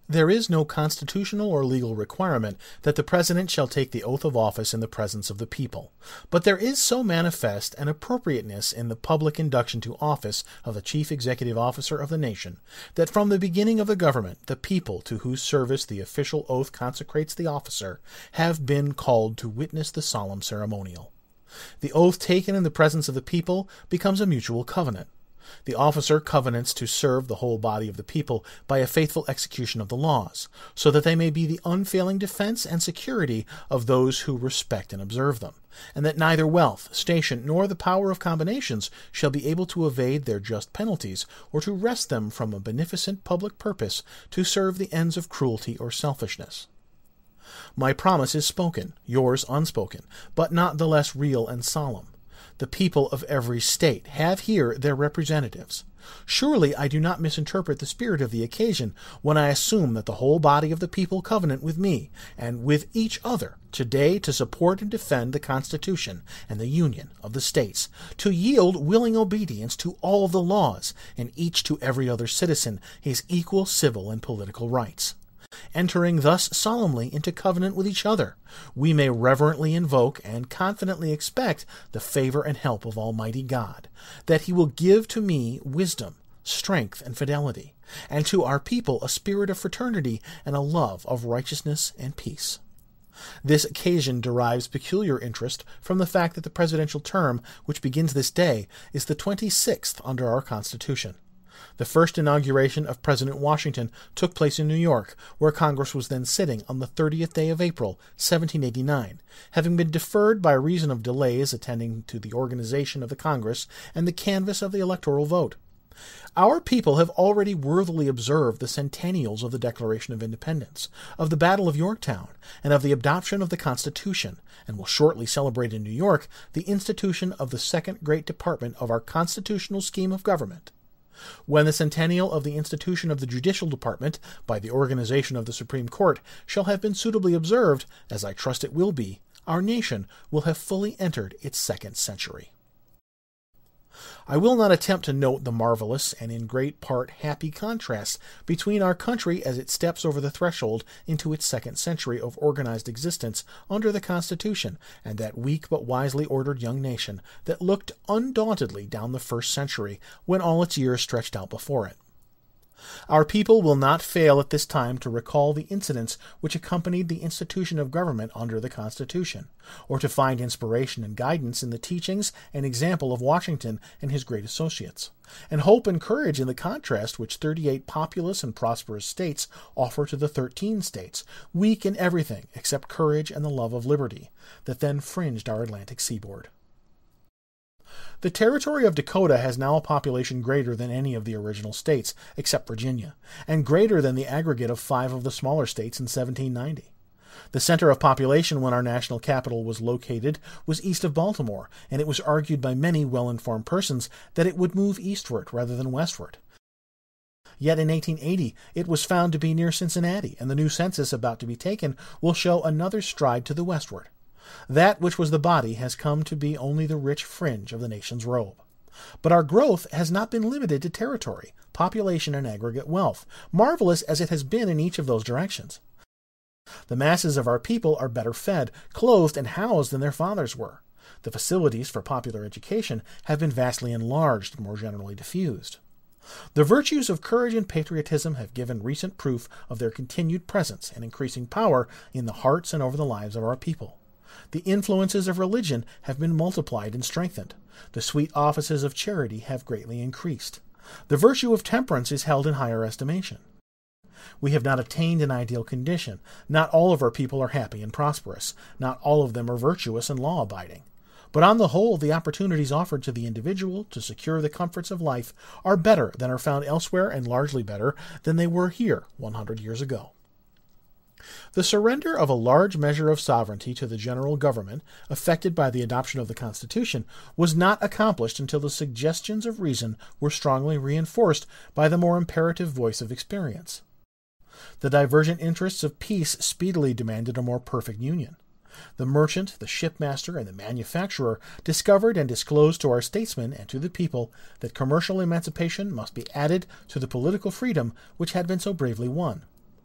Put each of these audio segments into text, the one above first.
There is no constitutional or legal requirement that the President shall take the oath of office in the presence of the people, but there is so manifest an appropriateness in the public induction to office of the Chief Executive Officer of the nation, that from the beginning of the government the people to whose service the official oath consecrates the officer have been called to witness the solemn ceremonial. The oath taken in the presence of the people becomes a mutual covenant. The officer covenants to serve the whole body of the people by a faithful execution of the laws, so that they may be the unfailing defense and security of those who respect and observe them, and that neither wealth, station, nor the power of combinations shall be able to evade their just penalties, or to wrest them from a beneficent public purpose to serve the ends of cruelty or selfishness. My promise is spoken, yours unspoken, but not the less real and solemn. The people of every state have here their representatives. Surely I do not misinterpret the spirit of the occasion when I assume that the whole body of the people covenant with me, and with each other, today to support and defend the Constitution and the Union of the States, to yield willing obedience to all the laws, and each to every other citizen his equal civil and political rights. Entering thus solemnly into covenant with each other, we may reverently invoke and confidently expect the favor and help of Almighty God, that He will give to me wisdom, strength, and fidelity, and to our people a spirit of fraternity and a love of righteousness and peace. This occasion derives peculiar interest from the fact that the presidential term, which begins this day, is the 26th under our Constitution. The first inauguration of President Washington took place in New York, where Congress was then sitting on the 30th day of April, 1789, having been deferred by reason of delays attending to the organization of the Congress and the canvass of the electoral vote. Our people have already worthily observed the centennials of the Declaration of Independence, of the Battle of Yorktown, and of the adoption of the Constitution, and will shortly celebrate in New York the institution of the second great department of our constitutional scheme of government. When the centennial of the institution of the judicial department, by the organization of the Supreme Court, shall have been suitably observed, as I trust it will be, our nation will have fully entered its second century. I will not attempt to note the marvelous and in great part happy contrast between our country as it steps over the threshold into its second century of organized existence under the Constitution, and that weak but wisely ordered young nation that looked undauntedly down the first century when all its years stretched out before it. Our people will not fail at this time to recall the incidents which accompanied the institution of government under the Constitution, or to find inspiration and guidance in the teachings and example of Washington and his great associates, and hope and courage in the contrast which 38 populous and prosperous states offer to the 13 states, weak in everything except courage and the love of liberty, that then fringed our Atlantic seaboard. The territory of Dakota has now a population greater than any of the original states, except Virginia, and greater than the aggregate of 5 of the smaller states in 1790. The center of population when our national capital was located was east of Baltimore, and it was argued by many well-informed persons that it would move eastward rather than westward. Yet in 1880 it was found to be near Cincinnati, and the new census about to be taken will show another stride to the westward. That which was the body has come to be only the rich fringe of the nation's robe. But our growth has not been limited to territory, population, and aggregate wealth, marvelous as it has been in each of those directions. The masses of our people are better fed, clothed, and housed than their fathers were. The facilities for popular education have been vastly enlarged and more generally diffused. The virtues of courage and patriotism have given recent proof of their continued presence and increasing power in the hearts and over the lives of our people. The influences of religion have been multiplied and strengthened. The sweet offices of charity have greatly increased. The virtue of temperance is held in higher estimation. We have not attained an ideal condition. Not all of our people are happy and prosperous. Not all of them are virtuous and law-abiding. But on the whole, the opportunities offered to the individual to secure the comforts of life are better than are found elsewhere, and largely better than they were here 100 years ago. The surrender of a large measure of sovereignty to the general government, effected by the adoption of the Constitution, was not accomplished until the suggestions of reason were strongly reinforced by the more imperative voice of experience. The divergent interests of peace speedily demanded a more perfect union. The merchant, the shipmaster, and the manufacturer discovered and disclosed to our statesmen and to the people that commercial emancipation must be added to the political freedom which had been so bravely won.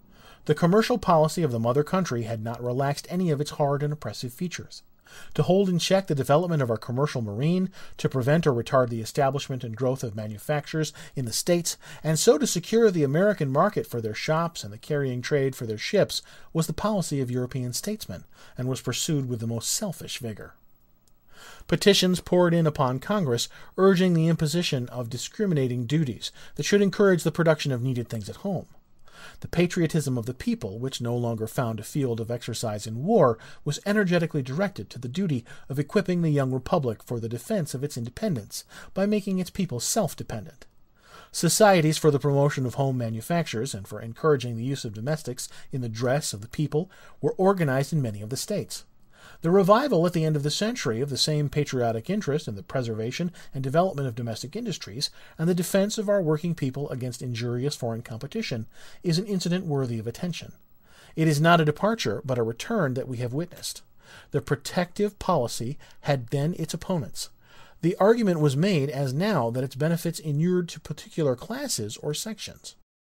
The commercial policy of the mother country had not relaxed any of its hard and oppressive features. To hold in check the development of our commercial marine, to prevent or retard the establishment and growth of manufactures in the States, and so to secure the American market for their shops and the carrying trade for their ships, was the policy of European statesmen, and was pursued with the most selfish vigor. Petitions poured in upon Congress urging the imposition of discriminating duties that should encourage the production of needed things at home. The patriotism of the people, which no longer found a field of exercise in war, was energetically directed to the duty of equipping the young republic for the defense of its independence by making its people self-dependent. Societies for the promotion of home manufactures and for encouraging the use of domestics in the dress of the people were organized in many of the states. The revival at the end of the century of the same patriotic interest in the preservation and development of domestic industries and the defense of our working people against injurious foreign competition is an incident worthy of attention. It is not a departure, but a return that we have witnessed. The protective policy had then its opponents. The argument was made, as now, that its benefits inured to particular classes or sections.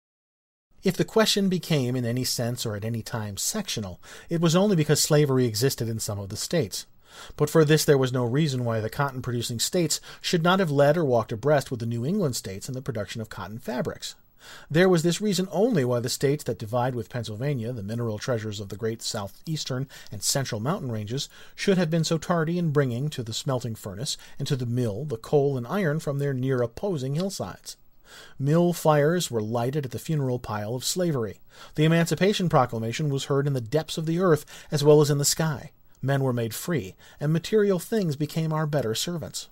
If the question became in any sense or at any time sectional, it was only because slavery existed in some of the states. But for this there was no reason why the cotton-producing states should not have led or walked abreast with the New England states in the production of cotton fabrics. There was this reason only why the states that divide with Pennsylvania the mineral treasures of the great southeastern and central mountain ranges should have been so tardy in bringing to the smelting furnace and to the mill the coal and iron from their near opposing hillsides. Mill fires were lighted at the funeral pile of slavery. The Emancipation Proclamation was heard in the depths of the earth as well as in the sky. Men were made free, and material things became our better servants.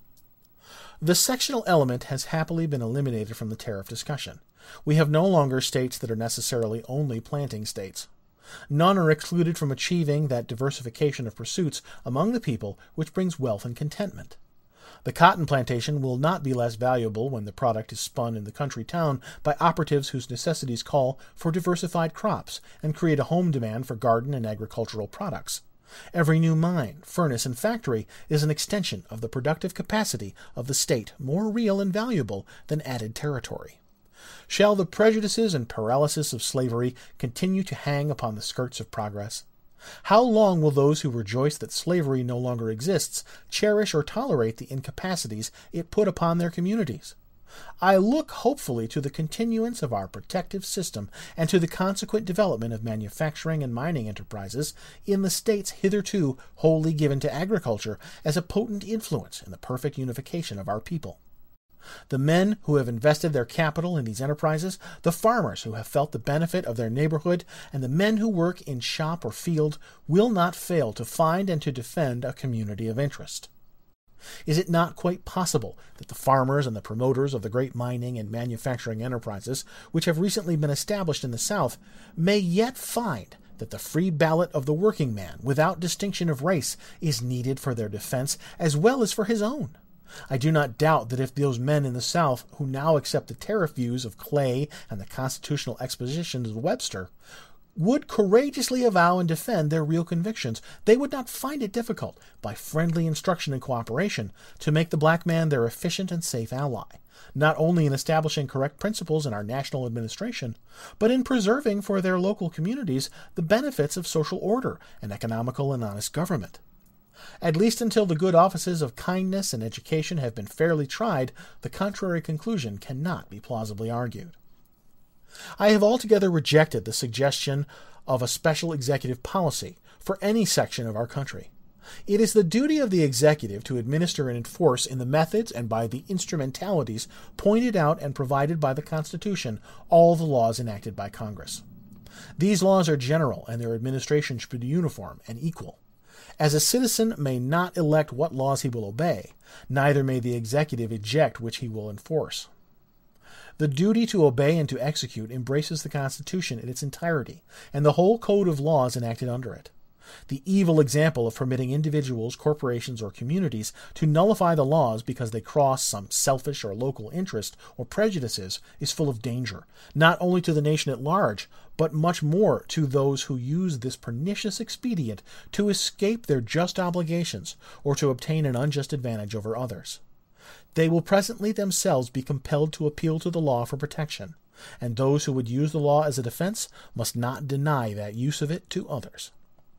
The sectional element has happily been eliminated from the tariff discussion. We have no longer states that are necessarily only planting states. None are excluded from achieving that diversification of pursuits among the people which brings wealth and contentment. The cotton plantation will not be less valuable when the product is spun in the country town by operatives whose necessities call for diversified crops and create a home demand for garden and agricultural products. Every new mine, furnace, and factory is an extension of the productive capacity of the state, more real and valuable than added territory. Shall the prejudices and paralysis of slavery continue to hang upon the skirts of progress? How long will those who rejoice that slavery no longer exists cherish or tolerate the incapacities it put upon their communities? I look hopefully to the continuance of our protective system and to the consequent development of manufacturing and mining enterprises in the states hitherto wholly given to agriculture as a potent influence in the perfect unification of our people. The men who have invested their capital in these enterprises, the farmers who have felt the benefit of their neighborhood, and the men who work in shop or field will not fail to find and to defend a community of interest. Is it not quite possible that the farmers and the promoters of the great mining and manufacturing enterprises which have recently been established in the South may yet find that the free ballot of the working man, without distinction of race, is needed for their defense as well as for his own? I do not doubt that if those men in the South who now accept the tariff views of Clay and the constitutional expositions of Webster would courageously avow and defend their real convictions, they would not find it difficult, by friendly instruction and cooperation, to make the black man their efficient and safe ally, not only in establishing correct principles in our national administration, but in preserving for their local communities the benefits of social order and economical and honest government. At least until the good offices of kindness and education have been fairly tried, the contrary conclusion cannot be plausibly argued. I have altogether rejected the suggestion of a special executive policy for any section of our country. It is the duty of the executive to administer and enforce in the methods and by the instrumentalities pointed out and provided by the Constitution all the laws enacted by Congress. These laws are general, and their administration should be uniform and equal. As a citizen may not elect what laws he will obey, neither may the executive eject which he will enforce. The duty to obey and to execute embraces the Constitution in its entirety, and the whole code of laws enacted under it. The evil example of permitting individuals, corporations, or communities to nullify the laws because they cross some selfish or local interest or prejudices is full of danger, not only to the nation at large, but much more to those who use this pernicious expedient to escape their just obligations or to obtain an unjust advantage over others. They will presently themselves be compelled to appeal to the law for protection. and those who would use the law as a defense must not deny that use of it to others.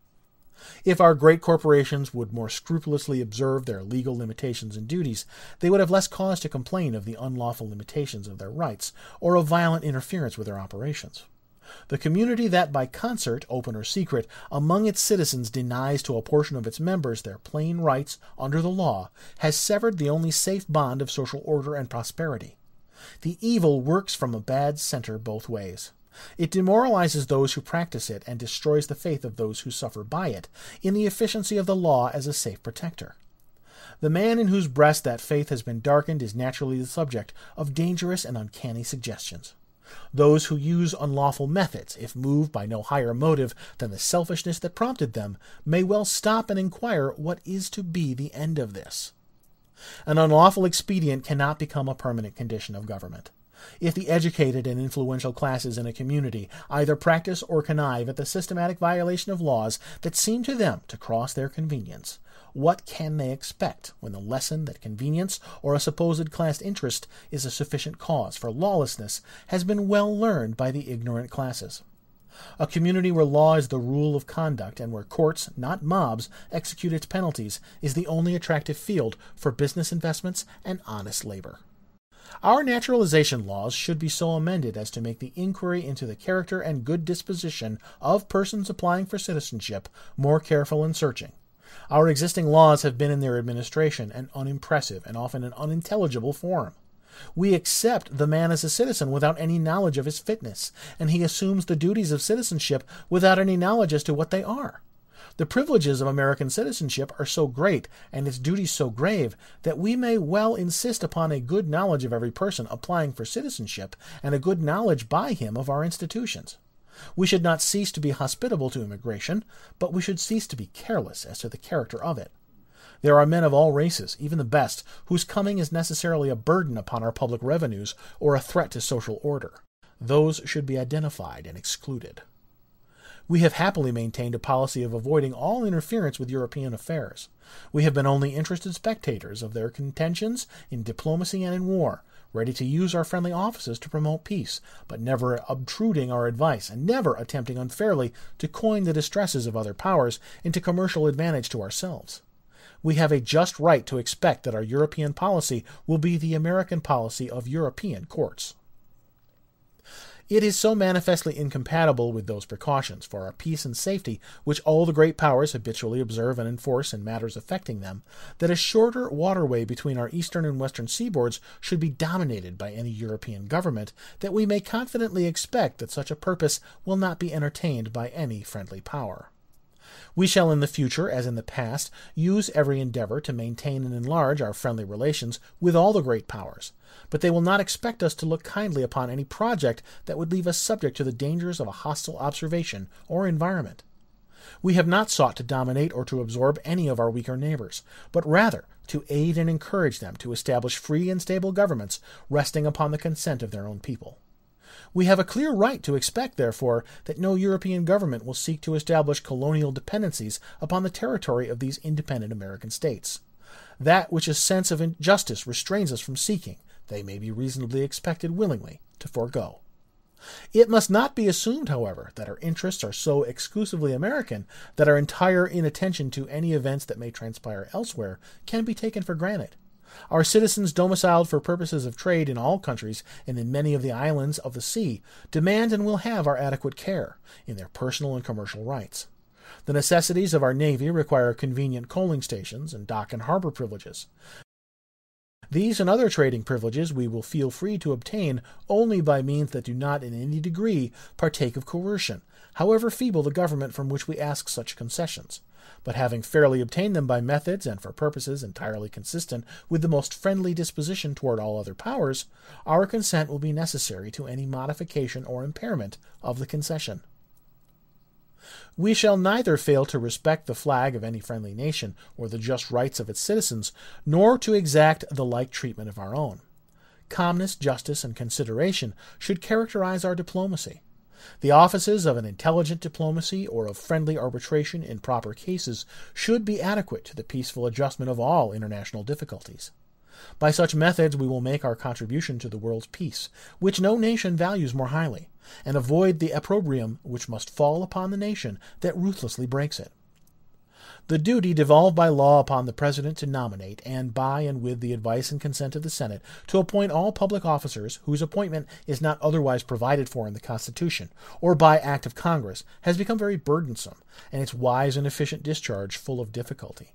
If our great corporations would more scrupulously observe their legal limitations and duties, they would have less cause to complain of the unlawful limitations of their rights or of violent interference with their operations. The community that by concert, open or secret, among its citizens denies to a portion of its members their plain rights under the law has severed the only safe bond of social order and prosperity. The evil works from a bad center both ways. It demoralizes those who practice it and destroys the faith of those who suffer by it in the efficiency of the law as a safe protector. The man in whose breast that faith has been darkened is naturally the subject of dangerous and uncanny suggestions. Those who use unlawful methods, if moved by no higher motive than the selfishness that prompted them, may well stop and inquire what is to be the end of this. An unlawful expedient cannot become a permanent condition of government. If the educated and influential classes in a community either practice or connive at the systematic violation of laws that seem to them to cross their convenience, what can they expect when the lesson that convenience or a supposed class interest is a sufficient cause for lawlessness has been well learned by the ignorant classes? A community where law is the rule of conduct and where courts, not mobs, execute its penalties is the only attractive field for business investments and honest labor. Our naturalization laws should be so amended as to make the inquiry into the character and good disposition of persons applying for citizenship more careful and searching. Our existing laws have been in their administration an unimpressive and often an unintelligible form. We accept the man as a citizen without any knowledge of his fitness, and he assumes the duties of citizenship without any knowledge as to what they are. The privileges of American citizenship are so great, and its duties so grave, that we may well insist upon a good knowledge of every person applying for citizenship, and a good knowledge by him of our institutions. We should not cease to be hospitable to immigration, but we should cease to be careless as to the character of it. There are men of all races, even the best, whose coming is necessarily a burden upon our public revenues or a threat to social order. Those should be identified and excluded. We have happily maintained a policy of avoiding all interference with European affairs. We have been only interested spectators of their contentions in diplomacy and in war, ready to use our friendly offices to promote peace, but never obtruding our advice and never attempting unfairly to coin the distresses of other powers into commercial advantage to ourselves. We have a just right to expect that our European policy will be the American policy of European courts. It is so manifestly incompatible with those precautions for our peace and safety which all the great powers habitually observe and enforce in matters affecting them, that a shorter waterway between our eastern and western seaboards should be dominated by any European government, that we may confidently expect that such a purpose will not be entertained by any friendly power. We shall in the future, as in the past, use every endeavor to maintain and enlarge our friendly relations with all the great powers, but they will not expect us to look kindly upon any project that would leave us subject to the dangers of a hostile observation or environment. We have not sought to dominate or to absorb any of our weaker neighbors, but rather to aid and encourage them to establish free and stable governments resting upon the consent of their own people. We have a clear right to expect, therefore, that no European government will seek to establish colonial dependencies upon the territory of these independent American states. That which a sense of injustice restrains us from seeking, they may be reasonably expected willingly to forego. It must not be assumed, however, that our interests are so exclusively American that our entire inattention to any events that may transpire elsewhere can be taken for granted. Our citizens domiciled for purposes of trade in all countries and in many of the islands of the sea demand and will have our adequate care in their personal and commercial rights. The necessities of our Navy require convenient coaling stations and dock and harbor privileges. These and other trading privileges we will feel free to obtain only by means that do not in any degree partake of coercion, however feeble the government from which we ask such concessions. But having fairly obtained them by methods and for purposes entirely consistent with the most friendly disposition toward all other powers, our consent will be necessary to any modification or impairment of the concession. We shall neither fail to respect the flag of any friendly nation or the just rights of its citizens, nor to exact the like treatment of our own. Calmness, justice, and consideration should characterize our diplomacy. The offices of an intelligent diplomacy or of friendly arbitration in proper cases should be adequate to the peaceful adjustment of all international difficulties. By such methods we will make our contribution to the world's peace, which no nation values more highly, and avoid the opprobrium which must fall upon the nation that ruthlessly breaks it. The duty devolved by law upon the President to nominate, and by and with the advice and consent of the Senate, to appoint all public officers whose appointment is not otherwise provided for in the Constitution, or by act of Congress, has become very burdensome, and its wise and efficient discharge full of difficulty.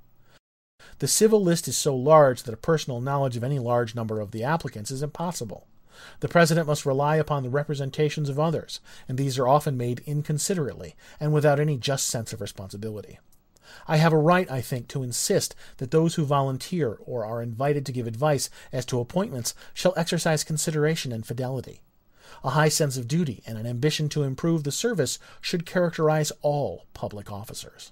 The civil list is so large that a personal knowledge of any large number of the applicants is impossible. The President must rely upon the representations of others, and these are often made inconsiderately, and without any just sense of responsibility. I have a right, I think, to insist that those who volunteer or are invited to give advice as to appointments shall exercise consideration and fidelity. A high sense of duty and an ambition to improve the service should characterize all public officers.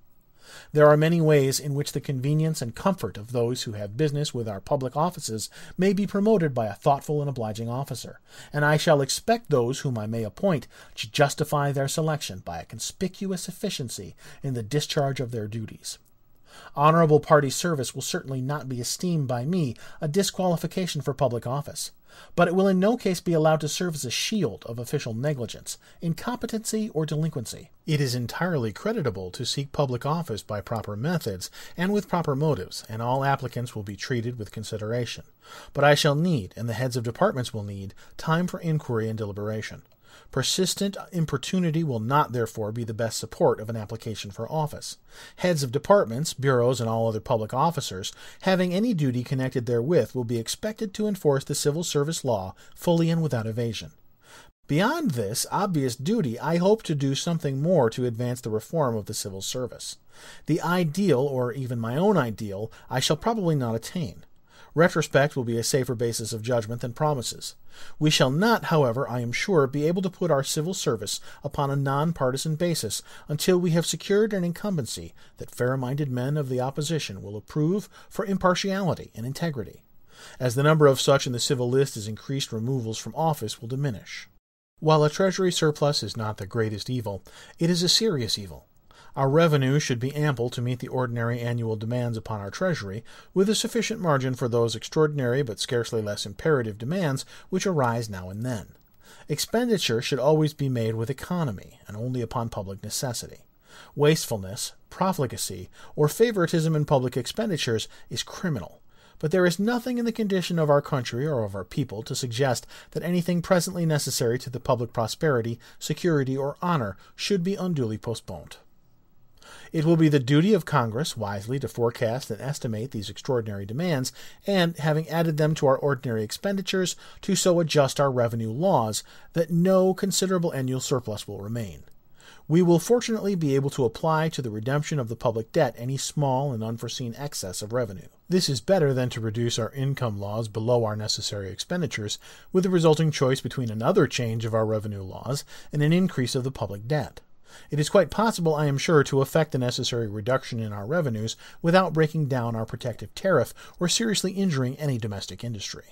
There are many ways in which the convenience and comfort of those who have business with our public offices may be promoted by a thoughtful and obliging officer, and I shall expect those whom I may appoint to justify their selection by a conspicuous efficiency in the discharge of their duties. Honorable party service will certainly not be esteemed by me a disqualification for public office, but it will in no case be allowed to serve as a shield of official negligence, incompetency, or delinquency. It is entirely creditable to seek public office by proper methods and with proper motives, and all applicants will be treated with consideration. But I shall need, and the heads of departments will need, time for inquiry and deliberation. Persistent importunity will not, therefore, be the best support of an application for office. Heads of departments, bureaus, and all other public officers, having any duty connected therewith, will be expected to enforce the civil service law fully and without evasion. Beyond this obvious duty, I hope to do something more to advance the reform of the civil service. The ideal, or even my own ideal, I shall probably not attain. Retrospect will be a safer basis of judgment than promises. We shall not, however, I am sure, be able to put our civil service upon a non-partisan basis until we have secured an incumbency that fair-minded men of the opposition will approve for impartiality and integrity. As the number of such in the civil list is increased, removals from office will diminish. While a treasury surplus is not the greatest evil, it is a serious evil. Our revenue should be ample to meet the ordinary annual demands upon our treasury, with a sufficient margin for those extraordinary but scarcely less imperative demands which arise now and then. Expenditure should always be made with economy, and only upon public necessity. Wastefulness, profligacy, or favoritism in public expenditures is criminal, but there is nothing in the condition of our country or of our people to suggest that anything presently necessary to the public prosperity, security, or honor should be unduly postponed. It will be the duty of Congress wisely to forecast and estimate these extraordinary demands, and, having added them to our ordinary expenditures, to so adjust our revenue laws that no considerable annual surplus will remain. We will fortunately be able to apply to the redemption of the public debt any small and unforeseen excess of revenue. This is better than to reduce our income laws below our necessary expenditures, with the resulting choice between another change of our revenue laws and an increase of the public debt. It is quite possible, I am sure, to effect the necessary reduction in our revenues without breaking down our protective tariff or seriously injuring any domestic industry.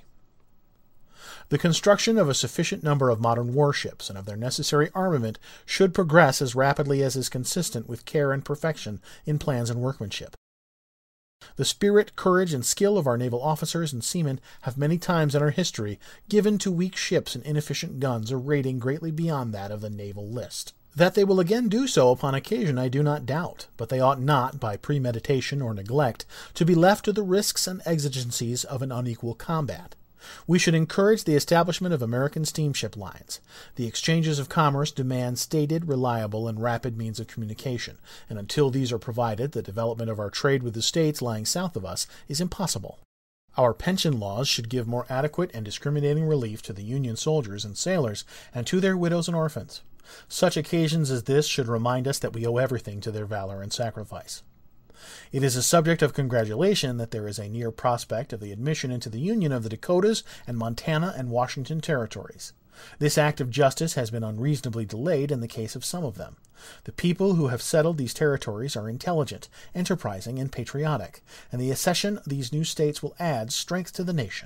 The construction of a sufficient number of modern warships and of their necessary armament should progress as rapidly as is consistent with care and perfection in plans and workmanship. The spirit, courage, and skill of our naval officers and seamen have many times in our history given to weak ships and inefficient guns a rating greatly beyond that of the naval list. That they will again do so upon occasion I do not doubt, but they ought not, by premeditation or neglect, to be left to the risks and exigencies of an unequal combat. We should encourage the establishment of American steamship lines. The exchanges of commerce demand stated, reliable, and rapid means of communication, and until these are provided, the development of our trade with the states lying south of us is impossible. Our pension laws should give more adequate and discriminating relief to the Union soldiers and sailors, and to their widows and orphans. Such occasions as this should remind us that we owe everything to their valor and sacrifice. It is a subject of congratulation that there is a near prospect of the admission into the Union of the Dakotas and Montana and Washington territories. This act of justice has been unreasonably delayed in the case of some of them. The people who have settled these territories are intelligent, enterprising, and patriotic, and the accession of these new states will add strength to the nation.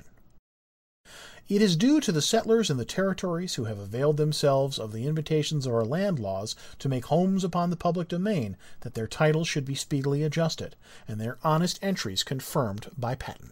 It is due to the settlers in the territories who have availed themselves of the invitations of our land laws to make homes upon the public domain that their titles should be speedily adjusted, and their honest entries confirmed by patent.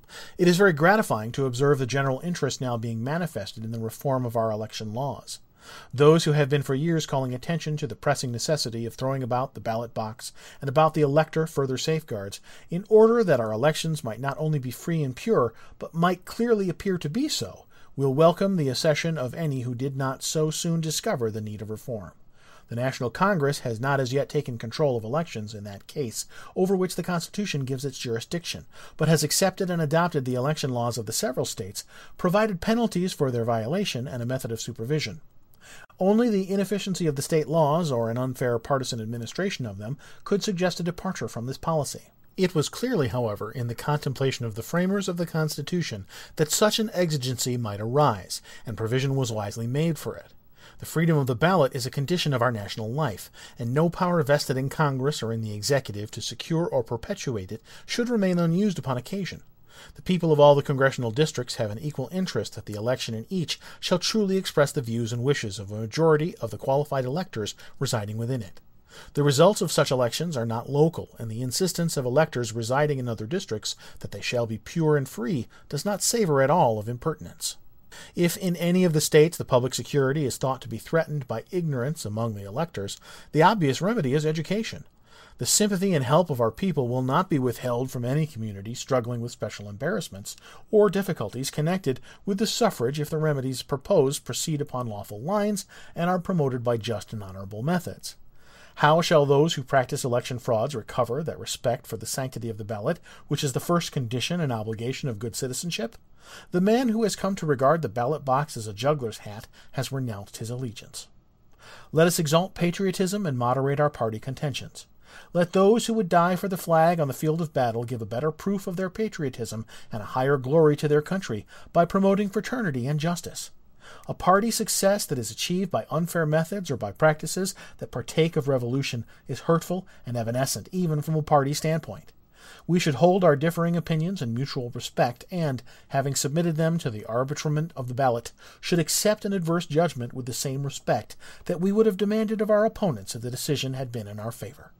It is very gratifying to observe the general interest now being manifested in the reform of our election laws. Those who have been for years calling attention to the pressing necessity of throwing about the ballot box and about the elector further safeguards, in order that our elections might not only be free and pure, but might clearly appear to be so, will welcome the accession of any who did not so soon discover the need of reform. The National Congress has not as yet taken control of elections in that case, over which the Constitution gives its jurisdiction, but has accepted and adopted the election laws of the several states, provided penalties for their violation, and a method of supervision. Only the inefficiency of the state laws, or an unfair partisan administration of them, could suggest a departure from this policy. It was clearly, however, in the contemplation of the framers of the Constitution that such an exigency might arise, and provision was wisely made for it. The freedom of the ballot is a condition of our national life, and no power vested in Congress or in the executive to secure or perpetuate it should remain unused upon occasion. The people of all the congressional districts have an equal interest that the election in each shall truly express the views and wishes of a majority of the qualified electors residing within it. The results of such elections are not local, and the insistence of electors residing in other districts that they shall be pure and free does not savor at all of impertinence. If in any of the states the public security is thought to be threatened by ignorance among the electors, the obvious remedy is education. The sympathy and help of our people will not be withheld from any community struggling with special embarrassments or difficulties connected with the suffrage if the remedies proposed proceed upon lawful lines and are promoted by just and honorable methods. How shall those who practice election frauds recover that respect for the sanctity of the ballot, which is the first condition and obligation of good citizenship? The man who has come to regard the ballot box as a juggler's hat has renounced his allegiance. Let us exalt patriotism and moderate our party contentions. Let those who would die for the flag on the field of battle give a better proof of their patriotism and a higher glory to their country by promoting fraternity and justice. A party success that is achieved by unfair methods or by practices that partake of revolution is hurtful and evanescent even from a party standpoint. We should hold our differing opinions in mutual respect and, having submitted them to the arbitrament of the ballot, should accept an adverse judgment with the same respect that we would have demanded of our opponents if the decision had been in our favor.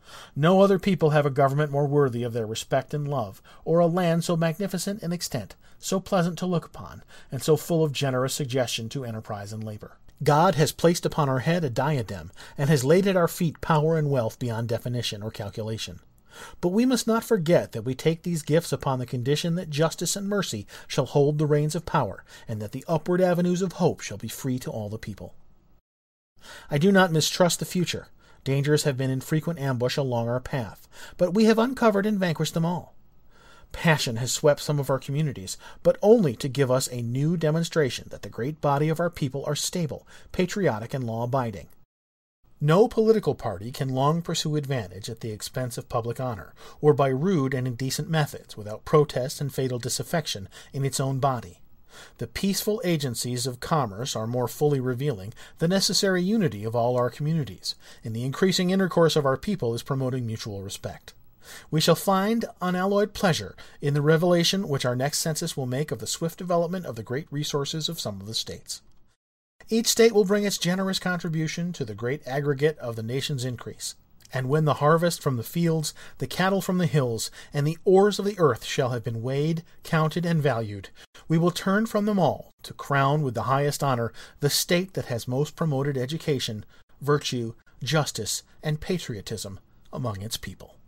No other people have a government more worthy of their respect and love, or a land so magnificent in extent, so pleasant to look upon, and so full of generous suggestion to enterprise and labor. God has placed upon our head a diadem, and has laid at our feet power and wealth beyond definition or calculation. But we must not forget that we take these gifts upon the condition that justice and mercy shall hold the reins of power, and that the upward avenues of hope shall be free to all the people. I do not mistrust the future. Dangers have been in frequent ambush along our path, but we have uncovered and vanquished them all. Passion has swept some of our communities, but only to give us a new demonstration that the great body of our people are stable, patriotic, and law-abiding. No political party can long pursue advantage at the expense of public honor, or by rude and indecent methods, without protest and fatal disaffection in its own body. The peaceful agencies of commerce are more fully revealing the necessary unity of all our communities, and the increasing intercourse of our people is promoting mutual respect. We shall find unalloyed pleasure in the revelation which our next census will make of the swift development of the great resources of some of the states. Each state will bring its generous contribution to the great aggregate of the nation's increase. And when the harvest from the fields, the cattle from the hills, and the ores of the earth shall have been weighed, counted, and valued, we will turn from them all to crown with the highest honor the state that has most promoted education, virtue, justice, and patriotism among its people.